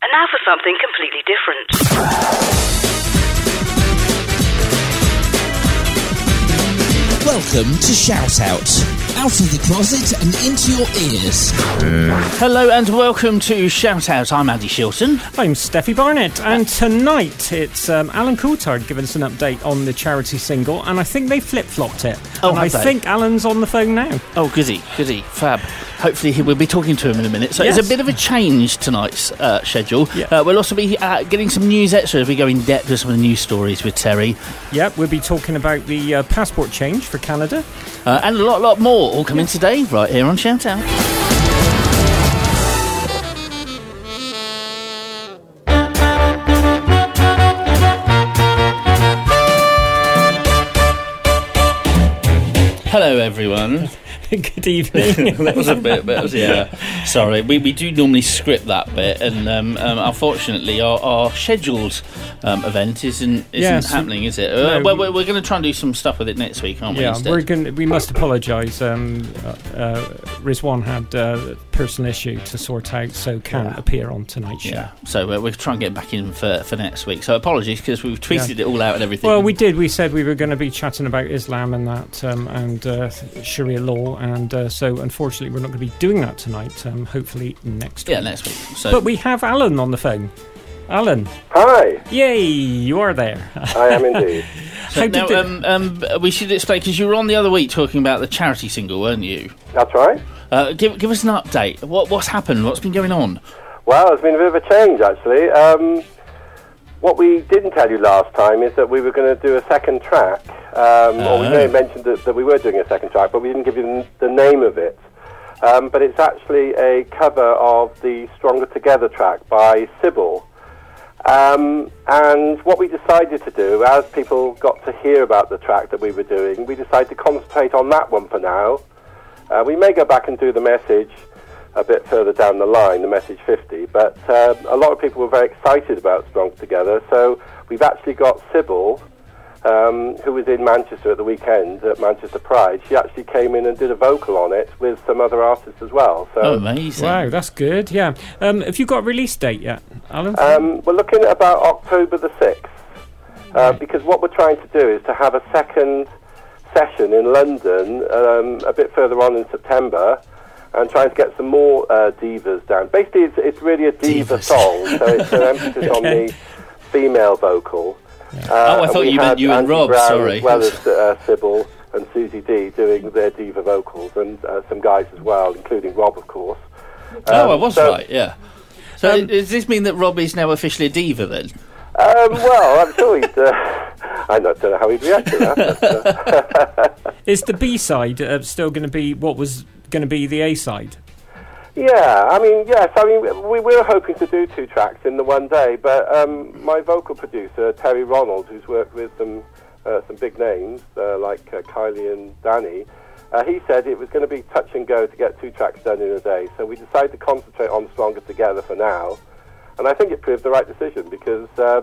And now for something completely different. Welcome to Shout Out of the closet and into your ears. Hello and welcome to Shout Out. I'm Andy Shilton. I'm Steffi Barnett, and tonight it's Alan Coulthard giving us an update on the charity single, and I think they flip-flopped it. Oh, and I think Alan's on the phone now. Oh, goody, fab. Hopefully we'll be talking to him in a minute. So Yes. It's a bit of a change tonight's schedule. Yeah. We'll also be getting some news extra as we go in depth with some of the news stories with Terry. Yep, we'll be talking about the passport change for Canada. And a lot more all coming today right here on Shout Out. Hello everyone. Good evening. That was a bit, yeah. Sorry, we do normally script that bit, and unfortunately, our scheduled event isn't happening, is it? No, well, we're going to try and do some stuff with it next week, aren't we? Yeah, instead? we must apologise. Rizwan had a personal issue to sort out, so can't appear on tonight's show. Yeah, so we'll try and get back in for next week. So apologies because we've tweeted it all out and everything. Well, we did. We said we were going to be chatting about Islam and that, and Sharia law, and so unfortunately we're not going to be doing that tonight. Hopefully next week. Yeah, next week. So. But we have Alan on the phone. Alan. Hi. Yay, you are there. I am indeed. So now, we should explain, because you were on the other week talking about the charity single, weren't you? That's right. Give us an update. What's happened? What's been going on? Well, there's been a bit of a change, actually. What we didn't tell you last time is that we were going to do a second track. Or we may have mentioned that we were doing a second track, but we didn't give you the name of it. But it's actually a cover of the Stronger Together track by Sybil. And what we decided to do, as people got to hear about the track that we were doing, we decided to concentrate on that one for now. We may go back and do the message a bit further down the line, the message 50, but a lot of people were very excited about Stronger Together, so we've actually got Sybil, who was in Manchester at the weekend at Manchester Pride. She actually came in and did a vocal on it with some other artists as well. So, amazing. Wow, that's good, yeah. Have you got a release date yet, Alan? We're looking at about October the 6th, because what we're trying to do is to have a second session in London a bit further on in September, and trying to get some more divas down. Basically, it's really a diva song, so it's an emphasis on the female vocal. I thought you meant you and Andy Rob, Brown, sorry. as well as Sybil and Susie D doing their diva vocals, and some guys as well, including Rob, of course. I was right, yeah. So does this mean that Rob is now officially a diva, then? Well, I'm sure he'd... I don't know how he'd react to that. But, Is the B-side still going to be what was going to be the A-side? yeah, I mean, yes. I mean, we were hoping to do two tracks in the one day, but my vocal producer, Terry Ronald, who's worked with some big names like Kylie and Danny, he said it was going to be touch and go to get two tracks done in a day. So we decided to concentrate on Stronger Together for now, and I think it proved the right decision because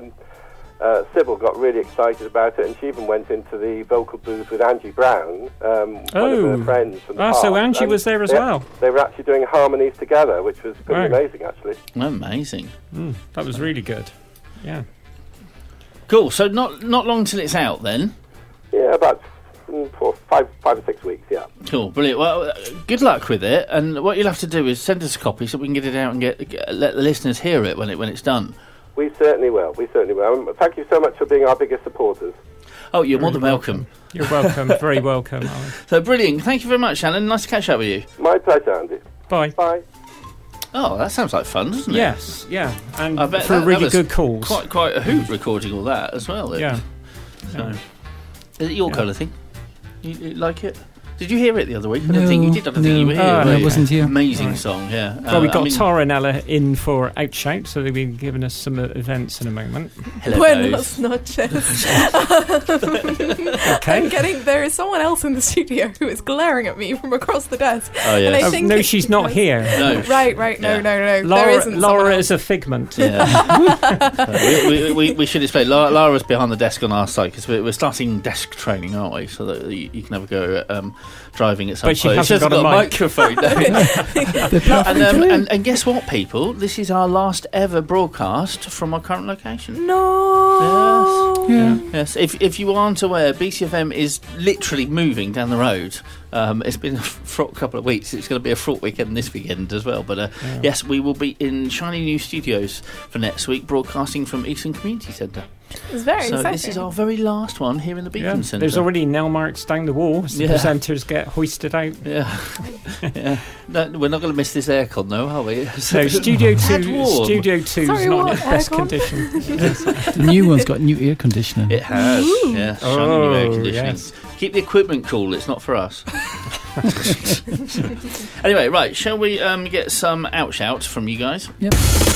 Sybil got really excited about it, and she even went into the vocal booth with Angie Brown, one of her friends from the past. So Angie was there as well. They were actually doing harmonies together, which was pretty amazing, actually. Amazing. That was really good. Yeah. Cool. So not long till it's out, then? Yeah, about 5 or 6 weeks, yeah. Cool, brilliant. Well, good luck with it, and what you'll have to do is send us a copy so we can get it out and let the listeners hear it when it's done. We certainly will. Thank you so much for being our biggest supporters. Oh, you're more than welcome. You're welcome. Very welcome, Alan. So brilliant. Thank you very much, Alan. Nice to catch up with you. My pleasure, Andy. Bye. Bye. Oh, that sounds like fun, doesn't it? Yes, yeah. And I bet for that really was good calls. Quite a hoot recording all that as well. Yeah. So, is it your kind of thing? You like it? Did you hear it the other week? I don't think you did. I don't think you were here. I wasn't here. Amazing song, yeah. Well, we got Tara and Ella in for Outshout, so they've been giving us some events in a moment. Hello, Buenas noches. Okay. There is someone else in the studio who is glaring at me from across the desk. Oh, yes. And I think no, it's she's not because- here. No. Right. No. There Laura, isn't someone Laura else. is a figment. Yeah. we should explain. Lara's behind the desk on our site because we're starting desk training, aren't we? So that you can have a go at driving at some But she point. hasn't got a microphone. And guess what, people? This is our last ever broadcast from our current location. No. Yes. If you aren't aware, BCFM is literally moving down the road. It's been a fraught couple of weeks. It's going to be a fraught weekend this weekend as well. But yes, we will be in shiny new studios for next week, broadcasting from Eastern Community Centre. It's very exciting. So this is our very last one here in the Beacon Centre. There's already nail marks down the wall as the presenters get hoisted out. Yeah. No, we're not going to miss this aircon, though, are we? So Studio 2 is not in its best condition. The new one's got new air conditioning. It has. Yeah, shiny new air conditioning. Yes. Keep the equipment cool. It's not for us. Anyway, right. Shall we get some out-shouts from you guys? Yep.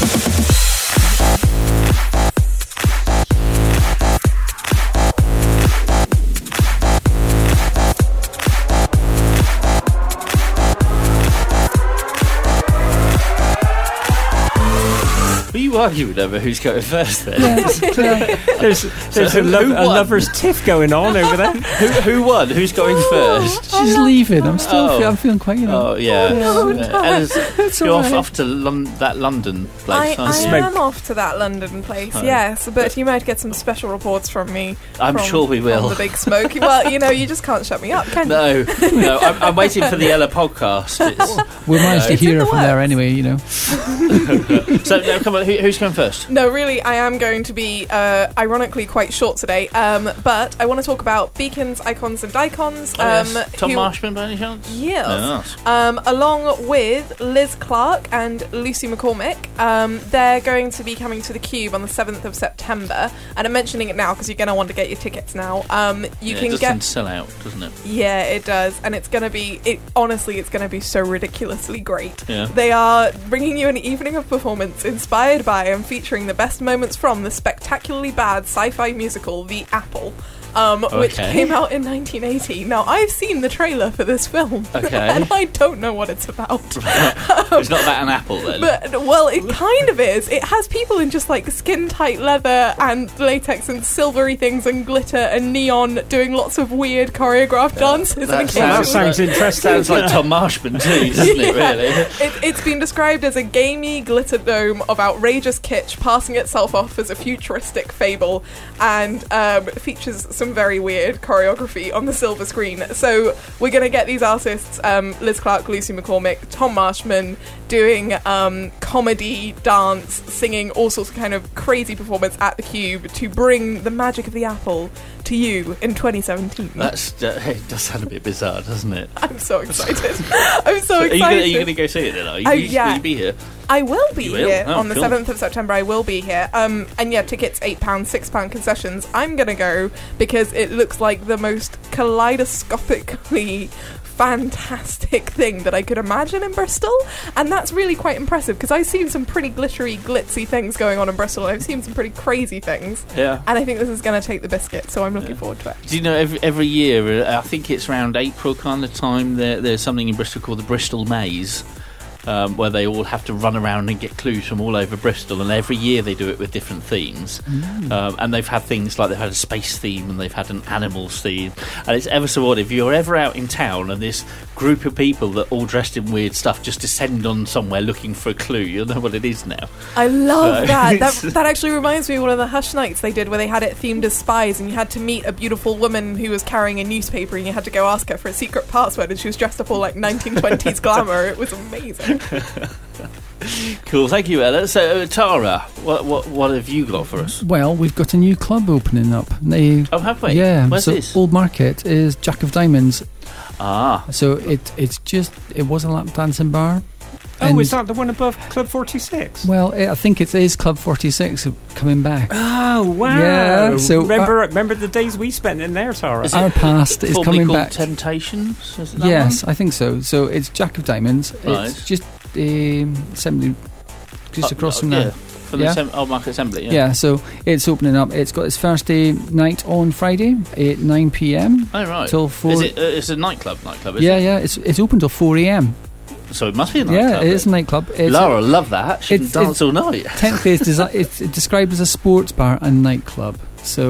Were you arguing over who's going first then? There's a lover's tiff going on over there. Who won? Who's going first? She's leaving. I'm feeling quite, Oh, yeah. It's you're off to that London place, I am off to that London place, yes. But you might get some special reports from me. I'm sure we will. From the Big Smoke. Well, you just can't shut me up, can you? No. I'm waiting for the Ella podcast. We'll manage to hear her from there anyway, So, no, come on. Who's going first? No, really, I am going to be, ironically, quite short today. But I want to talk about Beacons, Icons and Dicons. Tom Marshman, by any chance? Yes. Along with Liz Clark and Lucy McCormick. They're going to be coming to the Cube on the 7th of September. And I'm mentioning it now because you're going to want to get your tickets now. It does tend to sell out, doesn't it? Yeah, it does. And it's going to be, honestly, it's going to be so ridiculously great. Yeah. They are bringing you an evening of performance inspired by and featuring the best moments from the spectacularly bad sci-fi musical The Apple, which came out in 1980. Now, I've seen the trailer for this film, and I don't know what it's about. It's not about an apple, then? Well, it kind of is. It has people in just, skin-tight leather and latex and silvery things and glitter and neon doing lots of weird choreographed dances. That sounds interesting. Sounds like Tom Marshman, too, doesn't it, really? It's been described as a gamey glitter dome of outrageous kitsch, passing itself off as a futuristic fable, and features some very weird choreography on the silver screen. So we're going to get these artists, Liz Clark, Lucy McCormick, Tom Marshman, doing comedy, dance, singing, all sorts of kind of crazy performance at the Cube to bring the magic of the apple to you in 2017. It does sound a bit bizarre, doesn't it? I'm so excited. I'm so excited. Are you going to go see it then? Will you be here? I will be here on the cool. 7th of September. I will be here. And yeah, tickets £8, £6 concessions. I'm going to go because it looks like the most kaleidoscopically fantastic thing that I could imagine in Bristol, and that's really quite impressive because I've seen some pretty glittery, glitzy things going on in Bristol, and I've seen some pretty crazy things. Yeah. And I think this is going to take the biscuit, so I'm looking forward to it. Do you know, every year, I think it's around April kind of time, there's something in Bristol called the Bristol Maze. Where they all have to run around and get clues from all over Bristol, and every year they do it with different themes. And they've had things like they've had a space theme and they've had an animals theme, and it's ever so odd. If you're ever out in town and this group of people that all dressed in weird stuff just descend on somewhere looking for a clue, you'll know what it is now. I love that. That actually reminds me of one of the Hush Nights they did where they had it themed as spies, and you had to meet a beautiful woman who was carrying a newspaper, and you had to go ask her for a secret password, and she was dressed up all like 1920s glamour. It was amazing. Cool, thank you, Ella. So, Tara, what have you got for us? Well, we've got a new club opening up. Have we? Yeah. Where's this? Old Market is Jack of Diamonds. So it was a lap dancing bar. Oh, is that the one above Club 46? Well, I think it is Club 46 coming back. Oh, wow. Yeah, so remember the days we spent in there, Tara? Our past is coming back. Temptations? Is that yes, one? I think so. So it's Jack of Diamonds. Right. It's just assembly, just across from there. From the Old Market Assembly, yeah. Yeah, so it's opening up. It's got its first day night on Friday at 9 p.m. Oh, right. Till 4. Is it? It's a nightclub, isn't it? Yeah. It's open till 4 a.m. So it must be a nightclub. Yeah, it is a nightclub. Laura, love that. She can dance all night. Technically, it's described as a sports bar and nightclub. So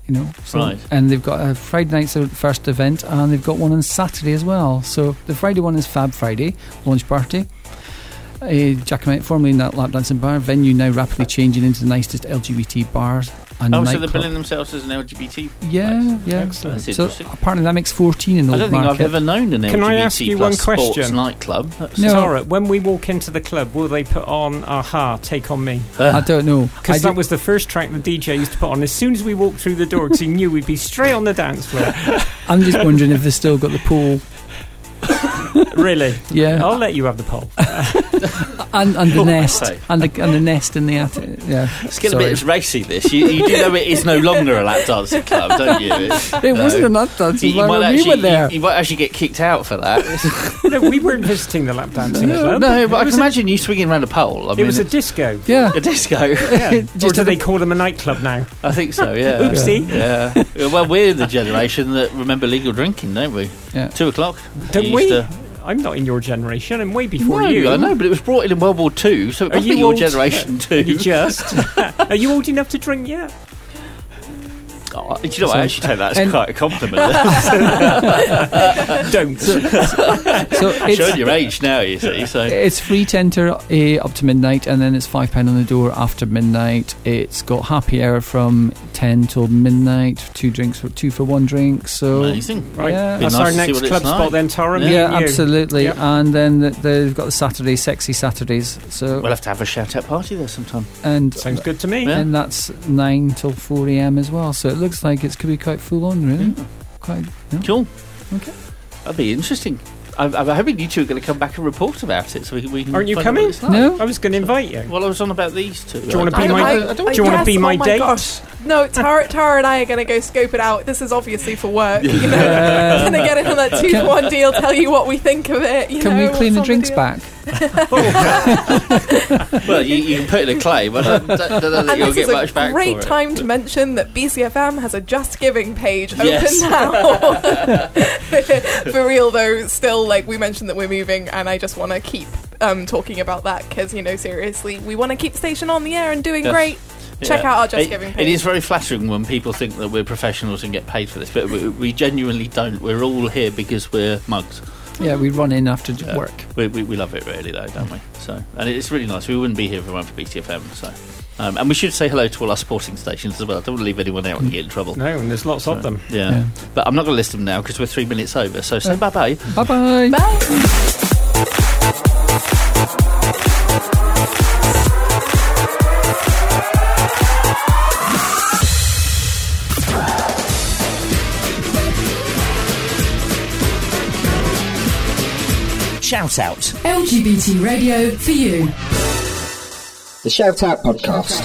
You know, so, right. And they've got a Friday night's their first event, and they've got one on Saturday as well. So the Friday one is Fab Friday launch party. Jacomite, formerly in that lap dancing bar, venue now rapidly changing into the nicest LGBT bars. And so they're billing themselves as an LGBT. Yeah. Excellent. So apparently that makes 14 in the I don't think I've ever known an LGBT Can I ask you one sports question? Nightclub. Tara, when we walk into the club, will they put on Aha, Take On Me? I don't know. Because that was the first track the DJ used to put on as soon as we walked through the door, because he knew we'd be straight on the dance floor. I'm just wondering if they've still got the pool. Really? Yeah. I'll let you have the pole. and the nest. And the nest in the attic. Yeah. It's getting a bit racy, this. You do know it is no longer a lap dancing club, don't you? It wasn't a lap dancing club. We were there. You might actually get kicked out for that. No, we weren't visiting the lap dancing club. No, but I can imagine you swinging around a pole. It was a disco. Yeah. A disco. Yeah. Or do they call them a nightclub now? I think so, yeah. Oopsie. Yeah. Well, we're the generation that remember legal drinking, don't we? Yeah. 2 o'clock. Don't we? I'm not in your generation. I'm way before you. I know, but it was brought in World War II, so it must be your generation too. You just. Are you old enough to drink yet? Oh, do you know what? I actually take that as quite a compliment. Don't. So it's showing your age now, you see. So it's free to enter up to midnight, and then it's £5 on the door after midnight. It's got happy hour from 10 till midnight. 2 drinks for 2 for 1 drink. So amazing, right? Yeah. That's our next club spot, then, Tara. Yeah, absolutely. Yep. And then they've got the Saturday, Sexy Saturdays. So we'll have to have a shout-out party there sometime. And sounds good to me. Yeah. And that's 9 till 4 a.m. as well. So it looks like it could be quite full on, really. Yeah. Quite cool. Okay, that'd be interesting. I'm hoping you two are going to come back and report about it, so we can. Aren't you coming? Like. No, I was going to invite you. Well, I was on about these two. Do you want to be my? Do you want to be my date? Gosh. No, Tara and I are going to go scope it out. This is obviously for work. You know, going to get it on that 2-for-1 deal. Tell you what we think of it. Can we clean the drinks back? Well, you can put in a claim, but I don't think you'll get much back for it. Great time to mention that BCFM has a Just Giving page open now. For real though, still, like, we mentioned that we're moving, and I just want to keep talking about that because, you know, seriously, we want to keep the station on the air and doing great. Check out our Just Giving page. It is very flattering when people think that we're professionals and get paid for this, but we genuinely don't. We're all here because we're mugs. Yeah, we run in after work. We love it really, though, don't we? So, and it's really nice. We wouldn't be here if it weren't for BCFM. So, and we should say hello to all our supporting stations as well. Don't want to leave anyone out and get in trouble. No, and there's lots of them. Yeah, but I'm not going to list them now because we're 3 minutes over. So say bye-bye. Bye-bye. Bye. Shout Out. LGBT radio for you. The Shout Out podcast.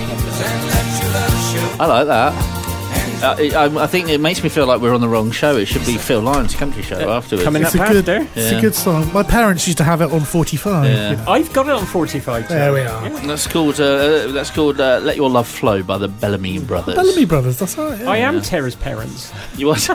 I like that. I think it makes me feel like we're on the wrong show. It should be Phil Lyons' country show afterwards. Coming up after. It's a good song. My parents used to have it on 45. Yeah. You know. I've got it on 45 too. There we are. Yeah. That's called Let Your Love Flow by the Bellamy Brothers. Bellamy Brothers, that's right. Yeah. I am Tara's parents. You are.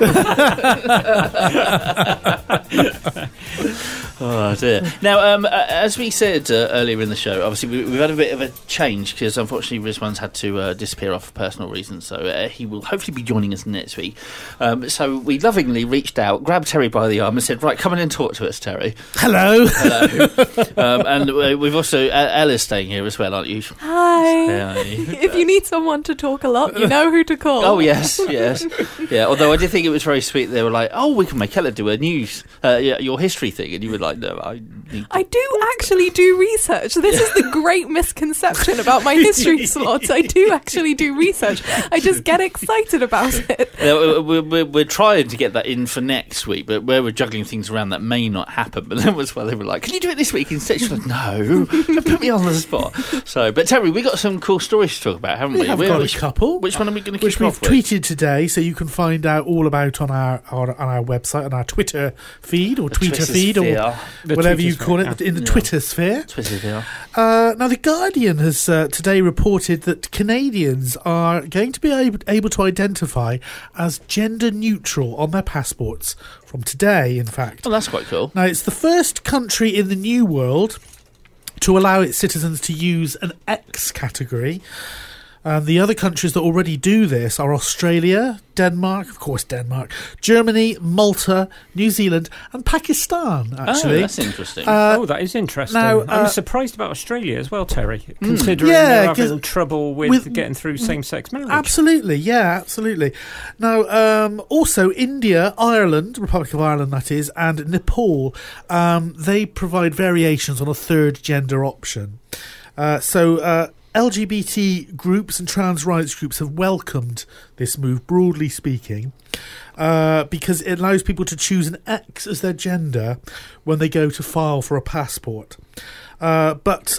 Oh dear. Now, as we said earlier in the show, obviously we've had a bit of a change because unfortunately Rizwan's had to disappear off for personal reasons, so he will hopefully be joining us next week. So we lovingly reached out, grabbed Terry by the arm and said, right, come in and talk to us, Terry. Hello. And we've also, Ella's staying here as well, aren't you? Hi. If you need someone to talk a lot, you know who to call. Oh, yes. Yeah, although I did think it was very sweet. They were like, oh, we can make Ella do a news, your history thing. And you were like, no, I do actually do research. This is the great misconception about my history slots. I do actually do research. I just get excited about it. We're trying to get that in for next week, but where we're juggling things around that may not happen. But then was where they were like, can you do it this week instead? She's like, no, don't put me on the spot. So, but Terry, we got some cool stories to talk about, haven't we? We have got a couple. Which one are we going to kick off with? Which we've tweeted today, so you can find out all about on our website, on our Twitter feed, or Twitter feed, or whatever you call it, in the Twitter sphere. Now, The Guardian has today reported that Canadians are going to be able to identify as gender neutral on their passports from today, in fact. Oh, that's quite cool. Now, it's the first country in the New World to allow its citizens to use an X category. And the other countries that already do this are Australia, Denmark, Germany, Malta, New Zealand, and Pakistan, actually. Oh, that's interesting. That is interesting. Now, I'm surprised about Australia as well, Terry, considering they're having trouble with getting through same-sex marriage. Absolutely, yeah, absolutely. Now, also India, Ireland, Republic of Ireland that is, and Nepal, they provide variations on a third gender option. LGBT groups and trans rights groups have welcomed this move, broadly speaking, because it allows people to choose an X as their gender when they go to file for a passport. But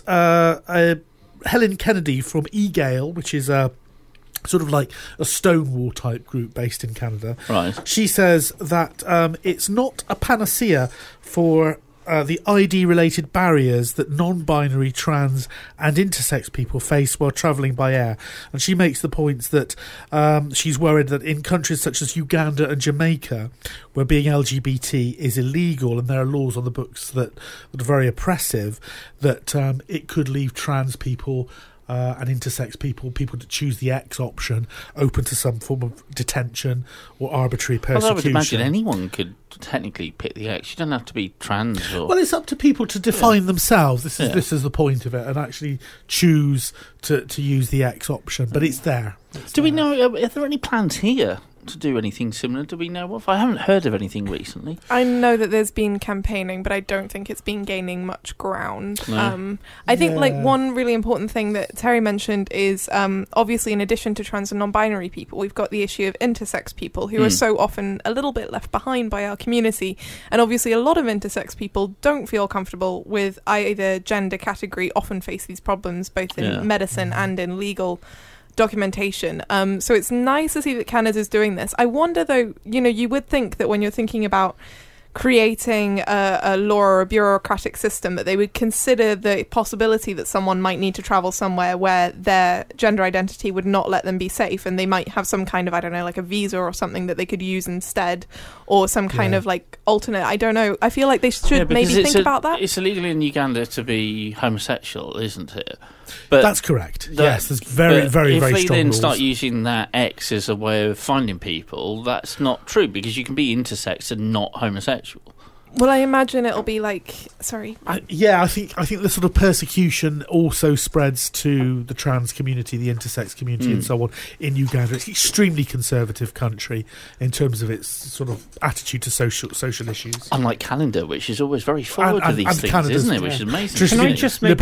Helen Kennedy from eGale, which is sort of like a Stonewall type group based in Canada, right. She says that it's not a panacea for the ID-related barriers that non-binary, trans and intersex people face while travelling by air. And she makes the points that she's worried that in countries such as Uganda and Jamaica, where being LGBT is illegal and there are laws on the books that are very oppressive, that it could leave trans people and intersex people that choose the X option, open to some form of detention or arbitrary persecution. Well, I would imagine anyone could technically pick the X. You don't have to be trans. Well, it's up to people to define themselves. This is the point of it, and actually choose to use the X option. But it's there. We know? Are there any plans here to do anything similar? Do we know of? I haven't heard of anything recently. I know that there's been campaigning, but I don't think it's been gaining much ground. No. I think one really important thing that Terry mentioned is obviously in addition to trans and non-binary people, we've got the issue of intersex people who are so often a little bit left behind by our community. And obviously a lot of intersex people don't feel comfortable with either gender category, often face these problems both in medicine and in legal documentation. So it's nice to see that Canada's doing this. I wonder though, you would think that when you're thinking about creating a law or a bureaucratic system, that they would consider the possibility that someone might need to travel somewhere where their gender identity would not let them be safe, and they might have some kind of, I don't know, like a visa or something that they could use instead, or some kind of like alternate, I don't know. I feel like they should maybe think about that. It's illegal in Uganda to be homosexual, isn't it? But that's correct. Yes, there's very strong rules. If they then start using that X as a way of finding people, that's not true, because you can be intersex and not homosexual. Well, I imagine it'll be like... Sorry. I think the sort of persecution also spreads to the trans community, the intersex community and so on in Uganda. It's an extremely conservative country in terms of its sort of attitude to social issues. Unlike Canada, which is always very forward to these things, Canada's, isn't it? Which is amazing. Can I just make...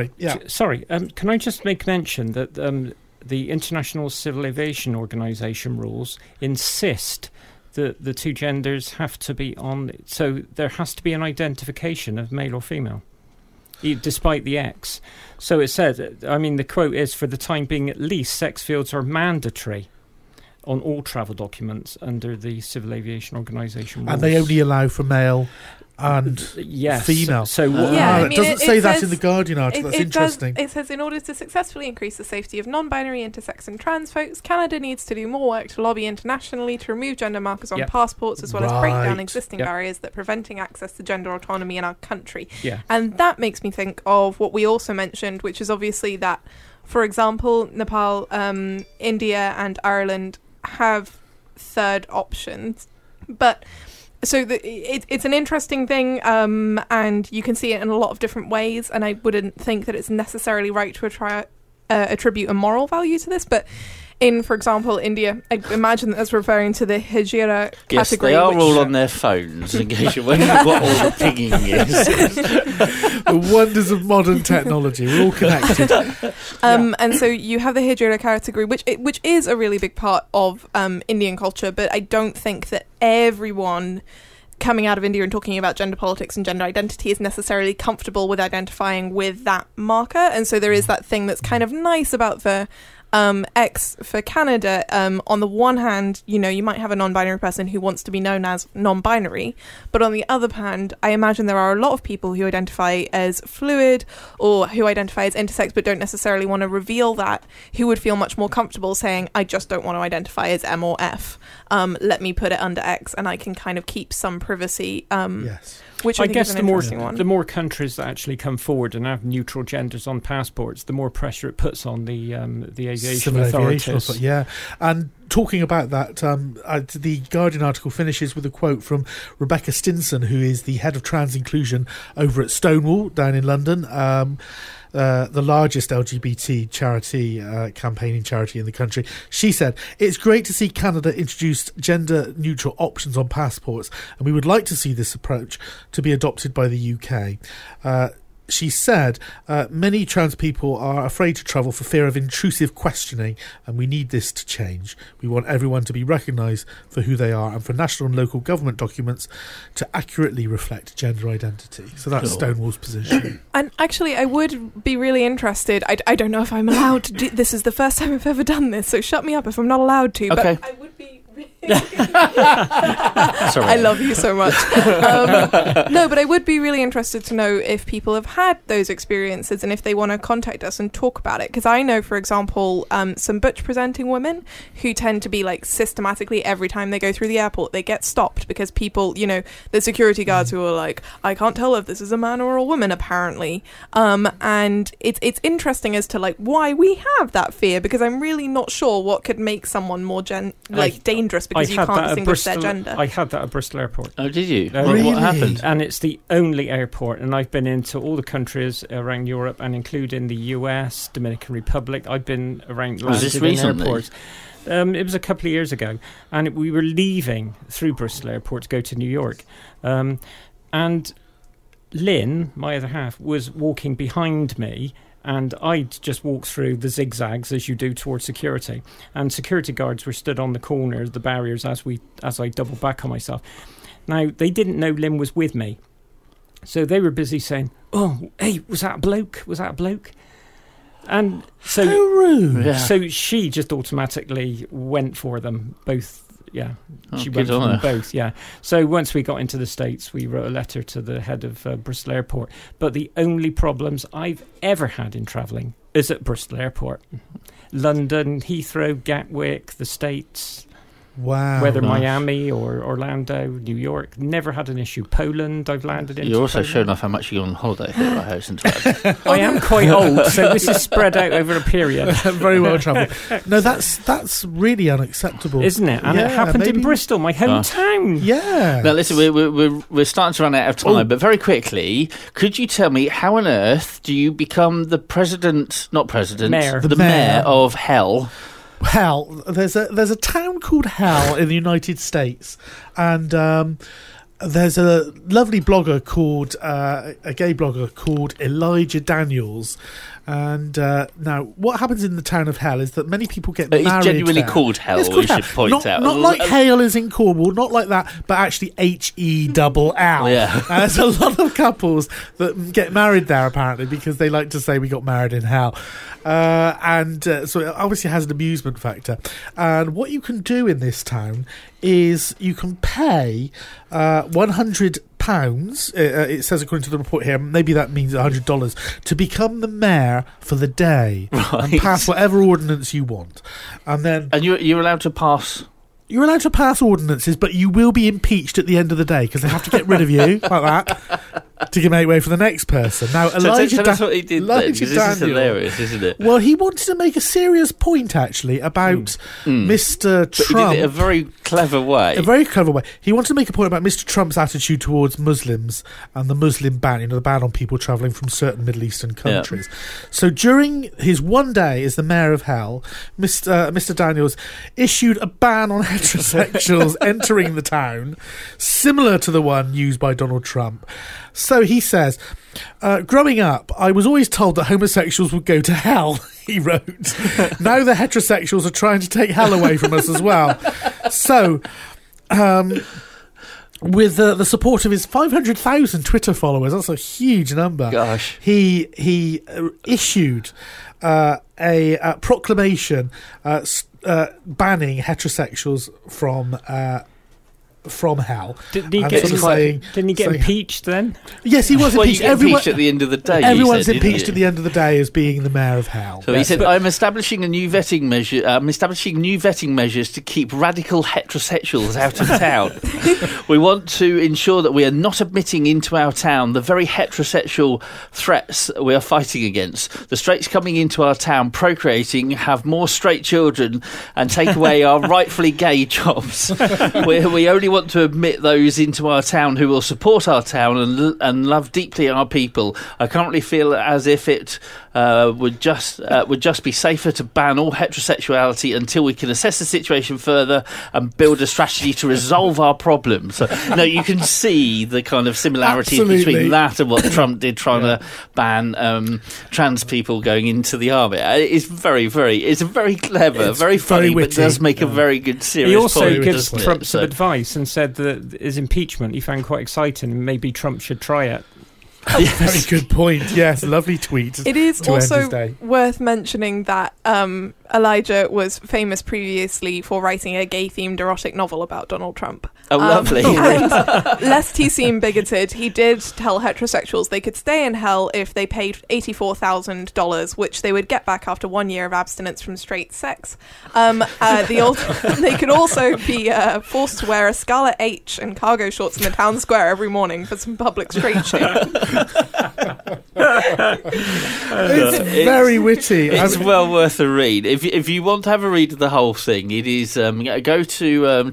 Can I just make mention that the International Civil Aviation Organization rules insist that the two genders have to be on, so there has to be an identification of male or female, despite the X. So it said, the quote is, for the time being at least, sex fields are mandatory on all travel documents under the Civil Aviation Organization rules. And they only allow for male and female. It doesn't say that in the Guardian article. That's interesting. It says, in order to successfully increase the safety of non-binary, intersex and trans folks, Canada needs to do more work to lobby internationally to remove gender markers on passports, as well as break down existing barriers that are preventing access to gender autonomy in our country. And that makes me think of what we also mentioned, which is obviously that, for example, Nepal, India and Ireland have third options, but... So it's an interesting thing, and you can see it in a lot of different ways, and I wouldn't think that it's necessarily right to attribute a moral value to this, but in, for example, India, I imagine that's referring to the Hijra category. Yes, they are all on their phones, in case you're wondering what all the pinging is. The wonders of modern technology. We're all connected. And so you have the Hijra category, which is a really big part of Indian culture, but I don't think that everyone coming out of India and talking about gender politics and gender identity is necessarily comfortable with identifying with that marker. And so there is that thing that's kind of nice about the X for Canada. On the one hand, you might have a non-binary person who wants to be known as non-binary, but on the other hand, I imagine there are a lot of people who identify as fluid or who identify as intersex but don't necessarily want to reveal that, who would feel much more comfortable saying, I just don't want to identify as M or F. Let me put it under X, and I can kind of keep some privacy. which I think guess is an interesting one. The more countries that actually come forward and have neutral genders on passports, the more pressure it puts on the aviation authorities. Yeah, and talking about that, the Guardian article finishes with a quote from Rebecca Stinson, who is the head of trans inclusion over at Stonewall down in London. The largest LGBT charity, campaigning charity in the country. She said, "It's great to see Canada introduced gender-neutral options on passports, and we would like to see this approach to be adopted by the UK." She said, many trans people are afraid to travel for fear of intrusive questioning, and we need this to change. We want everyone to be recognised for who they are and for national and local government documents to accurately reflect gender identity. So that's Stonewall's position. And actually, I would be really interested. I don't know if I'm allowed to do this. Is the first time I've ever done this, so shut me up if I'm not allowed to. Okay. But I would be... I love you so much. No, but I would be really interested to know if people have had those experiences and if they want to contact us and talk about it. Because I know, for example, some butch presenting women who tend to be like systematically every time they go through the airport, they get stopped because people, the security guards who are like, I can't tell if this is a man or a woman, apparently. And it's interesting as to like why we have that fear, because I'm really not sure what could make someone more dangerous because you can't distinguish their gender. I had that at Bristol Airport. Oh, did you? Really? What happened? And it's the only airport, and I've been into all the countries around Europe and including the US, Dominican Republic. I've been around landed in airports. It was a couple of years ago, and we were leaving through Bristol Airport to go to New York. And Lynn, my other half, was walking behind me, and I'd just walked through the zigzags as you do towards security. And security guards were stood on the corners, the barriers, as I doubled back on myself. Now, they didn't know Lynn was with me. So they were busy saying, "Oh, hey, was that a bloke? Was that a bloke?" And so, how rude. Yeah. So she just automatically went for them both. Yeah, she went for them both, yeah. So once we got into the States, we wrote a letter to the head of Bristol Airport. But the only problems I've ever had in travelling is at Bristol Airport. London, Heathrow, Gatwick, the States... Wow. Whether Miami or Orlando, New York, never had an issue. Poland, I've landed in. You're also showing off how much you're on holiday here at Harrison Twelve. I am quite old, so this is spread out over a period. Very well travelled. No, that's really unacceptable, isn't it? And it happened in Bristol, my hometown. Yeah. Now listen, we're starting to run out of time, but very quickly, could you tell me how on earth do you become the mayor of Hell? Hell, there's a town called Hell in the United States, and there's a lovely blogger called a gay blogger called Elijah Daniels. And now, what happens in the town of Hell is that many people get married. It's genuinely there. called Hell. It's called we should point out. Not like Hale is in Cornwall, not like that, but actually H-E-double-L. Yeah. There's a lot of couples that get married there apparently because they like to say we got married in Hell. So it obviously has an amusement factor. And what you can do in this town is you can pay £100. It says according to the report here, maybe that means $100, to become the mayor for the day, right, and pass whatever ordinance you want. And you're allowed to pass. You're allowed to pass ordinances, but you will be impeached at the end of the day because they have to get rid of you like that to make way for the next person. Now, Elijah that's what he did then, because this is hilarious, isn't it? Well, he wanted to make a serious point, actually, about Mr. Trump. But he did it a very clever way. A very clever way. He wanted to make a point about Mr. Trump's attitude towards Muslims and the Muslim ban, the ban on people travelling from certain Middle Eastern countries. Yeah. So during his one day as the mayor of Hell, Mr. Daniels issued a ban on heterosexuals entering the town, similar to the one used by Donald Trump. So he says, growing up, I was always told that homosexuals would go to hell, he wrote. Now the heterosexuals are trying to take hell away from us as well. So, with the support of his 500,000 Twitter followers, that's a huge number. Gosh. He issued a proclamation banning heterosexuals from from hell. Didn't he get impeached then? Yes, he was impeached. Impeached at the end of the day. Everyone's impeached at the end of the day as being the mayor of hell. So he said, "I'm establishing new vetting measures to keep radical heterosexuals out of town. We want to ensure that we are not admitting into our town the very heterosexual threats we are fighting against. The straights coming into our town, procreating, have more straight children, and take away our rightfully gay jobs. We only want to admit those into our town who will support our town and love deeply our people. I currently feel as if it would just be safer to ban all heterosexuality until we can assess the situation further and build a strategy to resolve our problems." So, you can see the kind of similarities between that and what Trump did trying to ban trans people going into the army. It's very clever, very funny, but does make a very good serious He also point, gives Trump some advice and said that his impeachment he found quite exciting and maybe Trump should try it. Yes. Very good point. Yes, lovely tweet. It is also worth mentioning that Elijah was famous previously for writing a gay-themed erotic novel about Donald Trump. Oh, lovely. And lest he seem bigoted, he did tell heterosexuals they could stay in hell if they paid $84,000, which they would get back after 1 year of abstinence from straight sex. They could also be forced to wear a Scarlet H and cargo shorts in the town square every morning for some public straight shooting. It's very witty. It's well worth a read. If you want to have a read of the whole thing, it is go to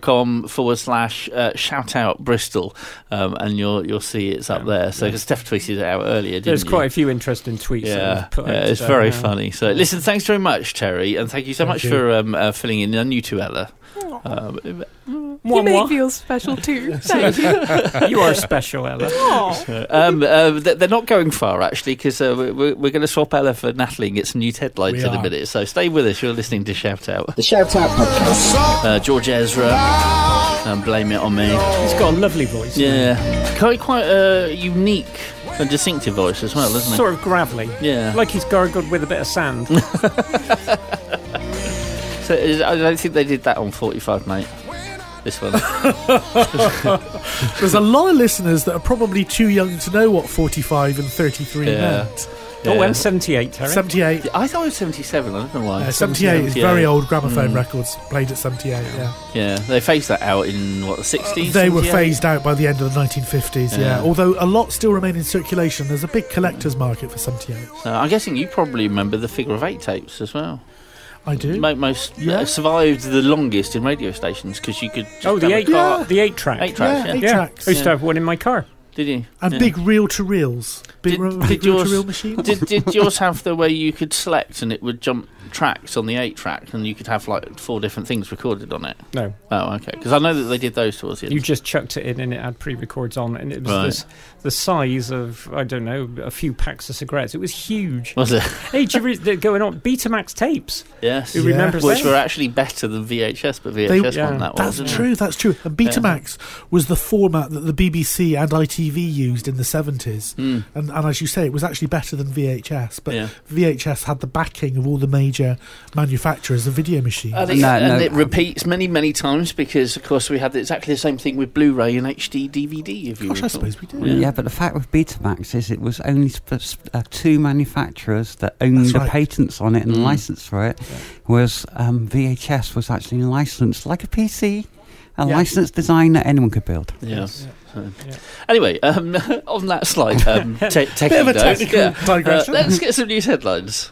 twitter.com/shoutoutbristol and you'll see it's up there. So Steph tweeted it out earlier, There's quite a few interesting tweets. It's very funny. So listen, thanks very much, Terry, and thank you so much for filling in. And you too, Ella. You make me feel special too. Thank you. You are special, Ella. They're not going far actually, because we're going to swap Ella for Natalie and get some news headlines in a minute. So stay with us. You're listening to Shout Out, the Shout Out podcast. George Ezra, Blame It On Me. He's got a lovely voice. Yeah, quite a unique and distinctive voice as well, isn't it? Sort of gravelly. Yeah, like he's gargled with a bit of sand. So I don't think they did that on 45, mate. This one. There's a lot of listeners that are probably too young to know what 45 and 33 meant. Yeah. Oh, and 78, Terry. 78. I thought it was 77. I don't know why. 78 is very old gramophone records played at 78. Yeah, they phased that out in the 60s. They were phased out by the end of the 1950s. Yeah, although a lot still remain in circulation. There's a big collector's market for 78. I'm guessing you probably remember the Figure of 8 tapes as well. I do. Most survived the longest in radio stations because you could. The 8 track. 8 tracks. Yeah, 8 tracks. I used to have one in my car. Did you? And big reel-to-reels. Big reel-to-reel machines. Did yours have the way you could select and it would jump tracks on the 8 track and you could have like 4 different things recorded on it? No. Oh, okay. Because I know that they did those towards the end. You just chucked it in and it had pre-records on and it was the size of, I don't know, a few packs of cigarettes. It was huge. Was it? Hey, they're going on Betamax tapes. Yes. Who remembers which were actually better than VHS, but VHS won that one. That's true. And Betamax was the format that the BBC and ITV used in the 70s. And as you say, it was actually better than VHS, but VHS had the backing of all the major manufacturers of video machines. And it repeats many times because, of course, we had exactly the same thing with Blu-ray and HD DVD. I suppose we did. Yeah, but the fact with Betamax is it was only 2 manufacturers that owned the patents on it and licensed for it, whereas VHS was actually licensed like a PC. A licensed design that anyone could build. Yes. Anyway, on that slide, taking bit of a technical digression. Let's get some news headlines.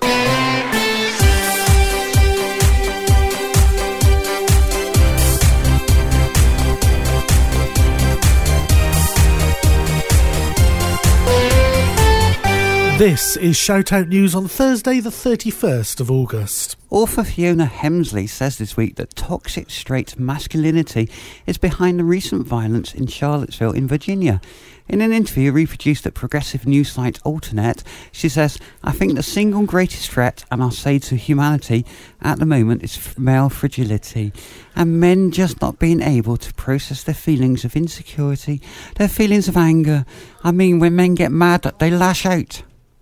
This is Shout Out News on Thursday the 31st of August. Author Fiona Hemsley says this week that toxic straight masculinity is behind the recent violence in Charlottesville in Virginia. In an interview reproduced at progressive news site Alternet, she says, "I think the single greatest threat, and I'll say to humanity at the moment, is male fragility and men just not being able to process their feelings of insecurity, their feelings of anger. I mean, when men get mad, they lash out."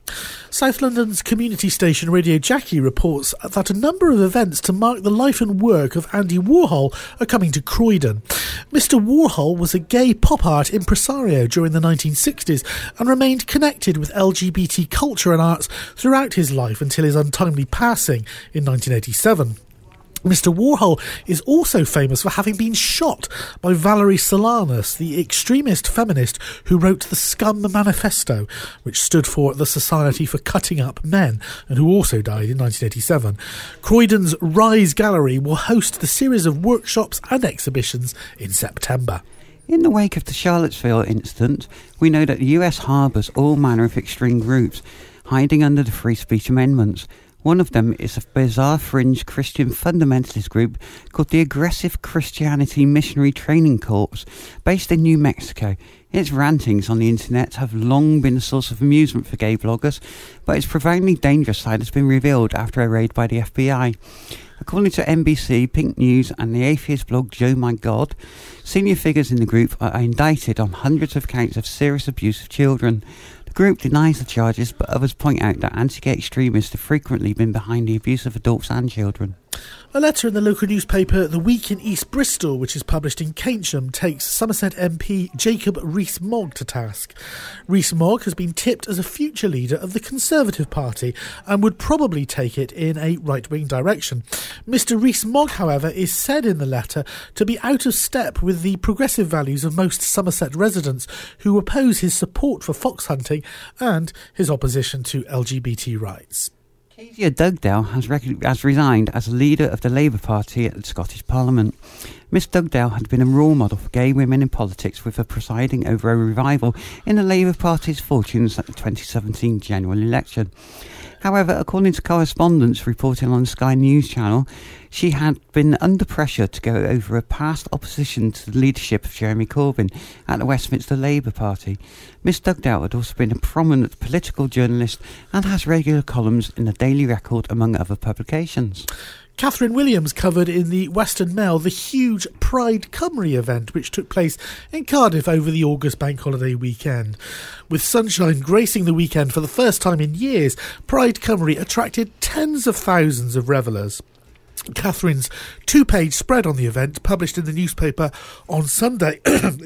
South London's community station Radio Jackie reports that a number of events to mark the life and work of Andy Warhol are coming to Croydon. Mr. Warhol was a gay pop art impresario during the 1960s and remained connected with LGBT culture and arts throughout his life until his untimely passing in 1987. Mr. Warhol is also famous for having been shot by Valerie Solanas, the extremist feminist who wrote the Scum Manifesto, which stood for the Society for Cutting Up Men, and who also died in 1987. Croydon's Rise Gallery will host the series of workshops and exhibitions in September. In the wake of the Charlottesville incident, we know that the US harbours all manner of extreme groups, hiding under the free speech amendments. One of them is a bizarre fringe Christian fundamentalist group called the Aggressive Christianity Missionary Training Corps, based in New Mexico. Its rantings on the internet have long been a source of amusement for gay bloggers, but its profoundly dangerous side has been revealed after a raid by the FBI. According to NBC, Pink News and the atheist blog Joe My God, senior figures in the group are indicted on hundreds of counts of serious abuse of children. The group denies the charges, but others point out that anti-gay extremists have frequently been behind the abuse of adults and children. A letter in the local newspaper The Week in East Bristol, which is published in Keynsham, takes Somerset MP Jacob Rees-Mogg to task. Rees-Mogg has been tipped as a future leader of the Conservative Party and would probably take it in a right-wing direction. Mr Rees-Mogg, however, is said in the letter to be out of step with the progressive values of most Somerset residents who oppose his support for fox hunting and his opposition to LGBT rights. Kezia Dugdale has resigned as leader of the Labour Party at the Scottish Parliament. Miss Dugdale had been a role model for gay women in politics, with her presiding over a revival in the Labour Party's fortunes at the 2017 general election. However, according to correspondents reporting on the Sky News channel, she had been under pressure to go over a past opposition to the leadership of Jeremy Corbyn at the Westminster Labour Party. Miss Dugdale had also been a prominent political journalist and has regular columns in the Daily Record, among other publications. Catherine Williams covered in the Western Mail the huge Pride Cymru event which took place in Cardiff over the August bank holiday weekend. With sunshine gracing the weekend for the first time in years, Pride Cymru attracted tens of thousands of revellers. Catherine's two-page spread on the event, published in the newspaper on Sunday,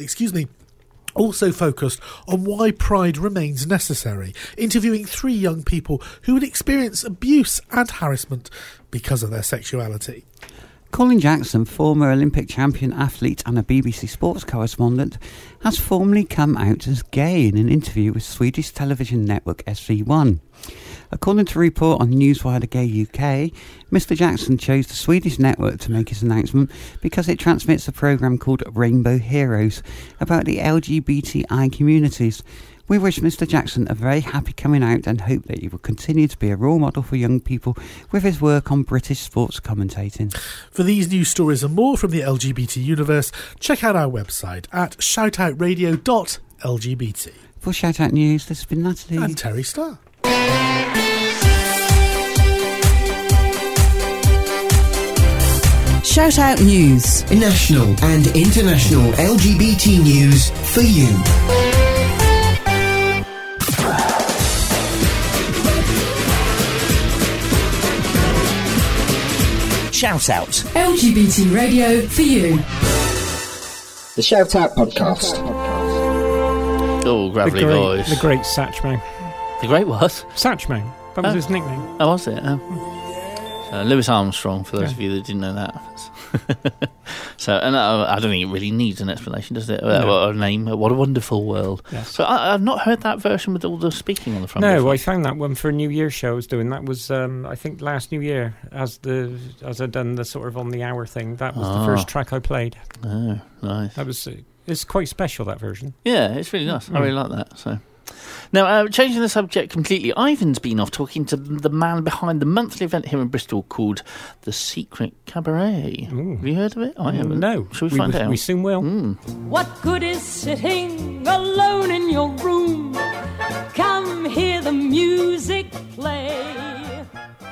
also focused on why pride remains necessary, interviewing 3 young people who would experience abuse and harassment because of their sexuality. Colin Jackson, former Olympic champion athlete and a BBC Sports correspondent, has formally come out as gay in an interview with Swedish television network SV1. According to a report on Newswire Gay UK, Mr Jackson chose the Swedish network to make his announcement because it transmits a programme called Rainbow Heroes about the LGBTI communities. We wish Mr Jackson a very happy coming out and hope that he will continue to be a role model for young people with his work on British sports commentating. For these news stories and more from the LGBT universe, check out our website at shoutoutradio.lgbt. For Shoutout News, this has been Natalie and Terry Starr. Shoutout News. National and international LGBT news for you. Shout Out. LGBT radio for you. The Shout Out podcast. Oh, gravelly voice. The great Satchmo. The great what? Satchmo. That was his nickname. Oh, was it? Louis Armstrong, for those of you that didn't know that. So, and I don't think it really needs an explanation, does it? No. What a name! What a wonderful world. Yes. So I've not heard that version with all the speaking on the front. No, before. I found that one for a New Year show I was doing. That was, I think, last New Year, as I'd done the sort of on the hour thing. That was the first track I played. Oh, nice. That was. It's quite special, that version. Yeah, it's really nice. I really like that. So. Now, changing the subject completely, Ivan's been off talking to the man behind the monthly event here in Bristol called The Secret Cabaret. Ooh. Have you heard of it? I haven't. No. Shall we find out? We soon will. What good is sitting alone in your room? Come hear the music play.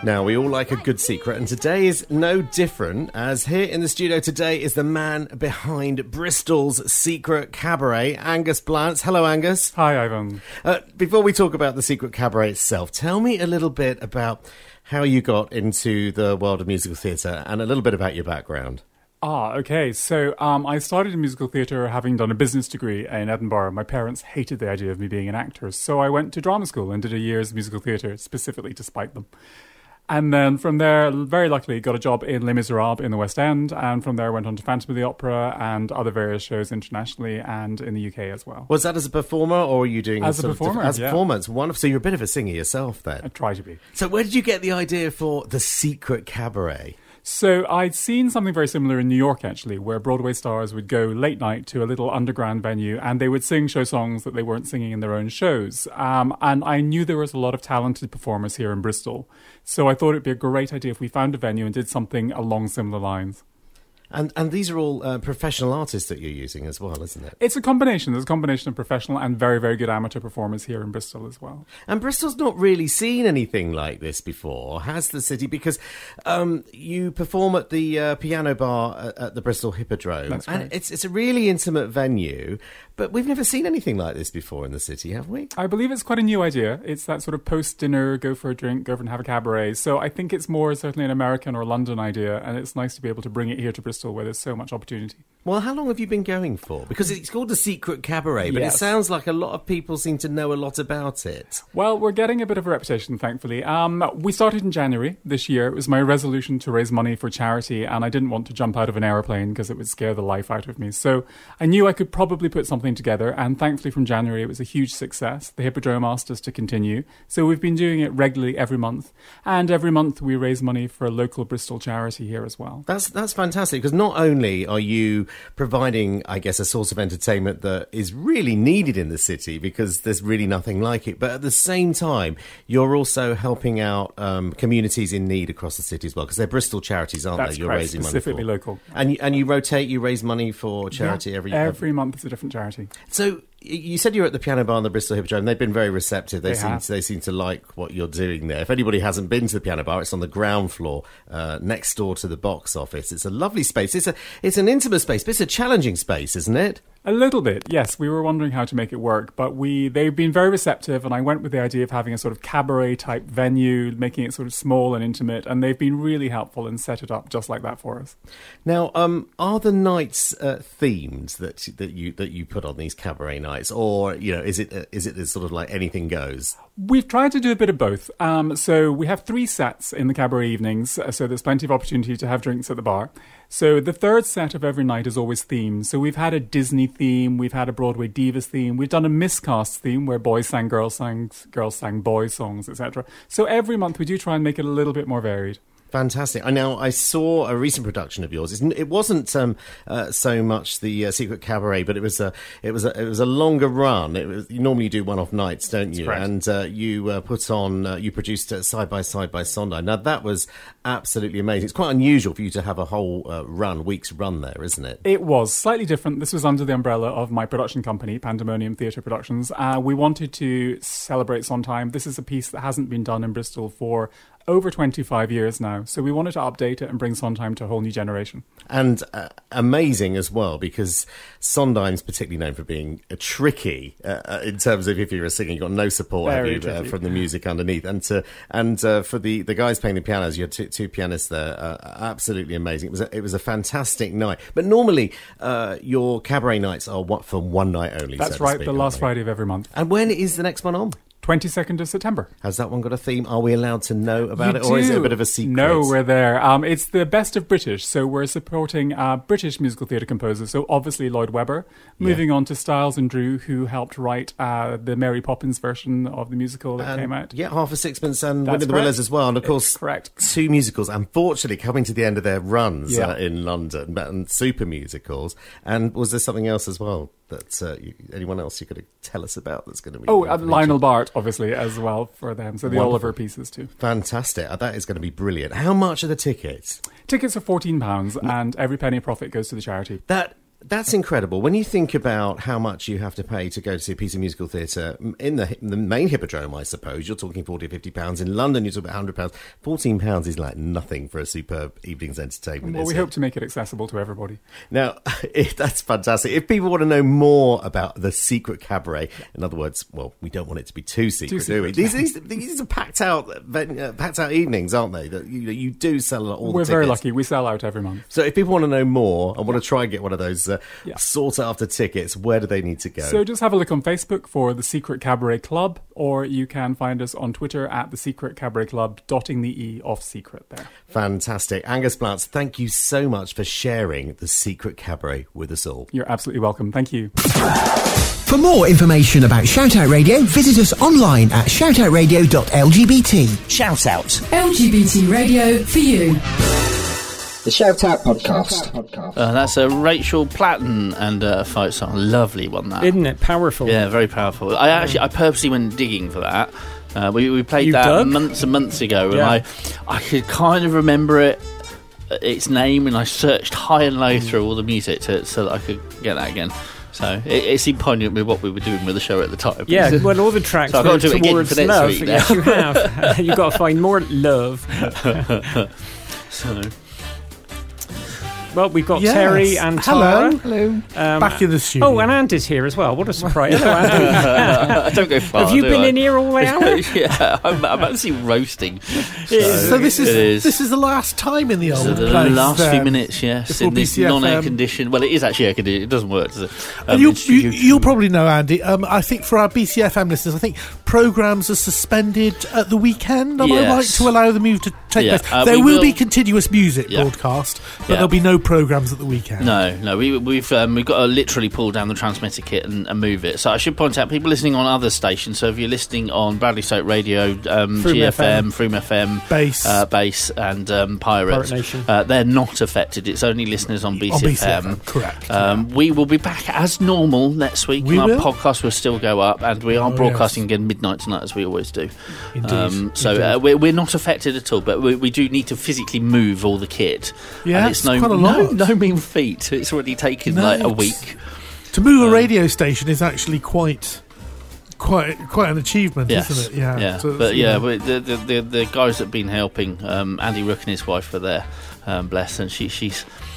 Now, we all like a good secret, and today is no different, as here in the studio today is the man behind Bristol's Secret Cabaret, Angus Blance. Hello, Angus. Hi, Ivan. Before we talk about the Secret Cabaret itself, tell me a little bit about how you got into the world of musical theatre and a little bit about your background. Okay. So I started in musical theatre having done a business degree in Edinburgh. My parents hated the idea of me being an actor, so I went to drama school and did a year's musical theatre, specifically to spite them. And then from there, very luckily, got a job in Les Miserables in the West End, and from there went on to Phantom of the Opera and other various shows internationally and in the UK as well. Was that as a performer, or were you doing as a performer? As a performer, it's wonderful. So you're a bit of a singer yourself then. I try to be. So where did you get the idea for the Secret Cabaret? So I'd seen something very similar in New York, actually, where Broadway stars would go late night to a little underground venue and they would sing show songs that they weren't singing in their own shows. And I knew there was a lot of talented performers here in Bristol. So I thought it'd be a great idea if we found a venue and did something along similar lines. And these are all professional artists that you're using as well, isn't it? It's a combination. There's a combination of professional and very, very good amateur performers here in Bristol as well. And Bristol's not really seen anything like this before, has the city? Because you perform at the piano bar at the Bristol Hippodrome. That's correct. And it's a really intimate venue, but we've never seen anything like this before in the city, have we? I believe it's quite a new idea. It's that sort of post-dinner, go for a drink, go over and have a cabaret. So I think it's more certainly an American or London idea, and it's nice to be able to bring it here to Bristol, where there's so much opportunity. Well, how long have you been going for? Because it's called the Secret Cabaret, but It sounds like a lot of people seem to know a lot about it. Well, we're getting a bit of a reputation, thankfully. We started in January this year. It was my resolution to raise money for charity, and I didn't want to jump out of an aeroplane because it would scare the life out of me. So I knew I could probably put something together, and thankfully from January it was a huge success. The Hippodrome asked us to continue. So we've been doing it regularly every month, and every month we raise money for a local Bristol charity here as well. That's fantastic, because not only are you providing, I guess, a source of entertainment that is really needed in the city because there's really nothing like it, but at the same time, you're also helping out communities in need across the city as well, because they're Bristol charities, aren't That's they? You're correct, raising money specifically for. local. And you rotate, you raise money for charity every month. It's a different charity. So you said you were at the piano bar in the Bristol Hippodrome. They've been very receptive. They seem to like what you're doing there. If anybody hasn't been to the piano bar, it's on the ground floor, next door to the box office. It's a lovely space. It's an intimate space, but it's a challenging space, isn't it? A little bit, yes. We were wondering how to make it work, but they've been very receptive, and I went with the idea of having a sort of cabaret-type venue, making it sort of small and intimate, and they've been really helpful and set it up just like that for us. Now, are the nights themed that you put on these cabaret nights, or is it sort of like anything goes? We've tried to do a bit of both. So we have 3 sets in the cabaret evenings, so there's plenty of opportunity to have drinks at the bar. So the third set of every night is always themed. So we've had a Disney theme, we've had a Broadway Divas theme, we've done a miscast theme where boys sang girls sang boys songs, etc. So every month we do try and make it a little bit more varied. Fantastic. I saw a recent production of yours. It wasn't so much the Secret Cabaret, but it was a longer run. You normally do one-off nights, don't you? And you produced Side by Side by Sondheim. Now that was absolutely amazing. It's quite unusual for you to have a whole week's run there, isn't it? It was slightly different. This was under the umbrella of my production company, Pandemonium Theatre Productions. We wanted to celebrate Sondheim. This is a piece that hasn't been done in Bristol for over 25 years now. So we wanted to update it and bring Sondheim to a whole new generation. And amazing as well, because Sondheim's particularly known for being tricky in terms of if you're a singer, you've got no support from the music underneath. And for the guys playing the pianos, you had two pianists there, absolutely amazing. It was a fantastic night. But normally your cabaret nights are for one night only. That's right, the last Friday of every month. And when is the next one on? 22nd of September. Has that one got a theme? Are we allowed to know about it, or is it a bit of a secret? No, we're there. It's the best of British, so we're supporting British musical theatre composers, so obviously Lloyd Webber, moving on to Styles and Drew, who helped write the Mary Poppins version of the musical that came out. Yeah, Half a Sixpence and Wind of the Willows as well. And of course, correct. 2 musicals, unfortunately, coming to the end of their runs in London, and super musicals. And was there something else as well that anyone else you could tell us about that's going to be... Lionel Bart, obviously, as well for them. So the Oliver pieces too. Fantastic. That is going to be brilliant. How much are the tickets? Tickets are £14 and every penny of profit goes to the charity. That's incredible. When you think about how much you have to pay to go to see a piece of musical theatre in the main Hippodrome, I suppose, you're talking £40 or £50. In London, you're talking about £100. £14 is like nothing for a superb evening's entertainment. Well, we hope to make it accessible to everybody. Now, that's fantastic. If people want to know more about the Secret Cabaret, in other words, well, we don't want it to be too secret, do we? These are packed out evenings, aren't they? That you do sell all the tickets. We're very lucky. We sell out every month. So if people want to know more and want to try and get one of those sought after tickets, where do they need to go? So just have a look on Facebook for the Secret Cabaret Club, or you can find us on Twitter at the Secret Cabaret Club, dotting the E off secret there. Fantastic. Angus Blantz, thank you so much for sharing the Secret Cabaret with us all. You're absolutely welcome. Thank you. For more information about Shoutout Radio, visit us online at shoutoutradio.lgbt. Shout out. LGBT radio for you. The Shout Out Podcast. That's a Rachel Platten and a fight song. Lovely one, that. Isn't it powerful? Yeah, very powerful. I purposely went digging for that. We played that months and months ago, and I could kind of remember its name, and I searched high and low through all the music so that I could get that again. So it seemed poignant with what we were doing with the show at the time. Yeah, well, all the tracks so were towards love. Week yes, you have. You've got to find more love. So... Well, we've got Terry and Tara. Hello. Back in the studio. Oh, and Andy's here as well. What a surprise. Hello, Andy. Don't go far. Have you been in here all the way out? Yeah, I'm actually roasting. So this is the last time in the old place. The last few minutes, yes. In this non-air conditioned... Well, it is actually air conditioned. It doesn't work, does it? And you'll probably know, Andy, I think for our BCFM listeners, I think programmes are suspended at the weekend. Am I right to allow the move to take place? There will be continuous music broadcast, but there'll be no programmes at the weekend. No, we've got to literally pull down the transmitter kit and move it. So I should point out, people listening on other stations, so if you're listening on Bradley Stoke Radio, GFM, Froome FM, Bass and Pirate Nation, they're not affected. It's only listeners on BCFM. Correct. We will be back as normal next week. Our podcast will still go up, and we are broadcasting again midnight tonight, as we always do. Indeed. We're not affected at all, but we do need to physically move all the kit. Yeah, and it's quite a lot. No mean feat. It's already taken a week. To move a radio station is actually quite an achievement, isn't it? Yeah. So, the guys that have been helping, Andy Rook and his wife were there, bless, and she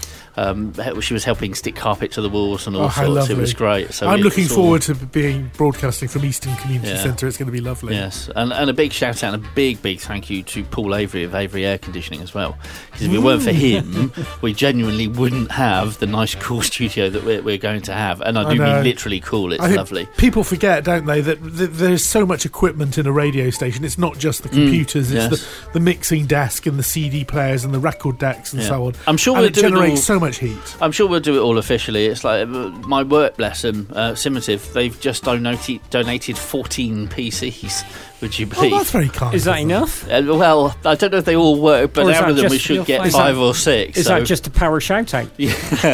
was helping stick carpet to the walls and all sorts. Lovely. It was great. So I'm looking forward to broadcasting from Easton Community Centre. It's going to be lovely. Yes, and a big shout out and a big thank you to Paul Avery of Avery Air Conditioning as well. Because if it weren't for him, we genuinely wouldn't have the nice, cool studio that we're going to have. And I do mean literally cool. It's lovely. People forget, don't they, that there's so much equipment in a radio station. It's not just the computers. It's the mixing desk and the CD players and the record decks and so on. I'm sure it generates so much heat. I'm sure we'll do it all officially. It's like my work, bless them, Simitive, they've just donated 14 PCs. Would you believe? Oh, that's very kind. Is that enough? Well, I don't know if they all work, but out of them we should get 5 or 6. Is that just a power shout out? Yeah.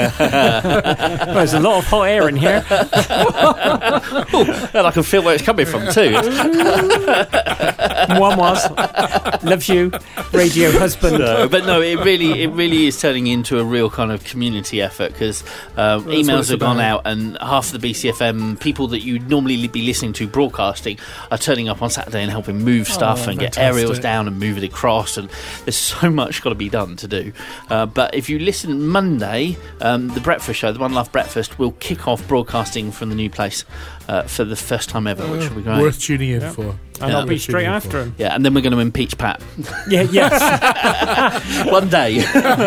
Well, there's a lot of hot air in here. And I can feel where it's coming from too. One was loves you, radio husband. But no, it really is turning into a real kind of community effort, because emails have gone out, and half of the BCFM people that you'd normally be listening to broadcasting are turning up on Saturday and helping move stuff and get aerials down and move it across, and there's so much got to be done to do. But if you listen Monday, the breakfast show, the One Love Breakfast, will kick off broadcasting from the new place for the first time ever, which will be great. Worth tuning in for. And I'll be straight after him. Yeah, and then we're going to impeach Pat. Yes. One day.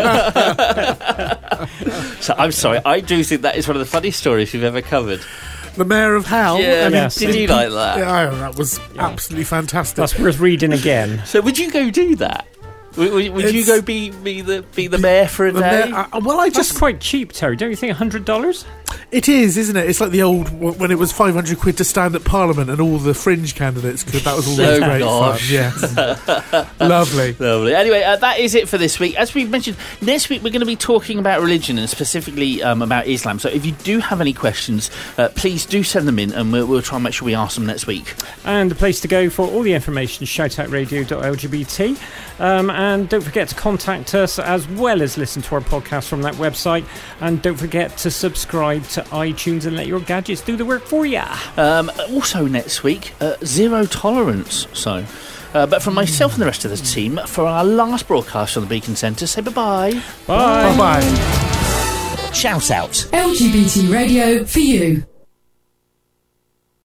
So I'm sorry, I do think that is one of the funniest stories we've ever covered. The Mayor of Hell. Yeah, did you like that? Yeah, that was absolutely fantastic. That's worth reading again. So would you go do that? Would you go be the mayor for a day? That's quite cheap, Terry. Don't you think $100? It is, isn't it? It's like the old when it was 500 quid to stand at Parliament and all the fringe candidates could. That was always great fun. Yes, lovely. Anyway, that is it for this week. As we mentioned, next week we're going to be talking about religion and specifically about Islam. So if you do have any questions, please do send them in, and we'll try and make sure we ask them next week. And the place to go for all the information is shoutoutradio.lgbt. And don't forget to contact us as well as listen to our podcast from that website. And don't forget to subscribe to iTunes and let your gadgets do the work for you. Also next week, zero tolerance. So, but from myself and the rest of the team, for our last broadcast on the Beacon Centre, say bye-bye. Bye. Bye-bye. Shout out. LGBT radio for you.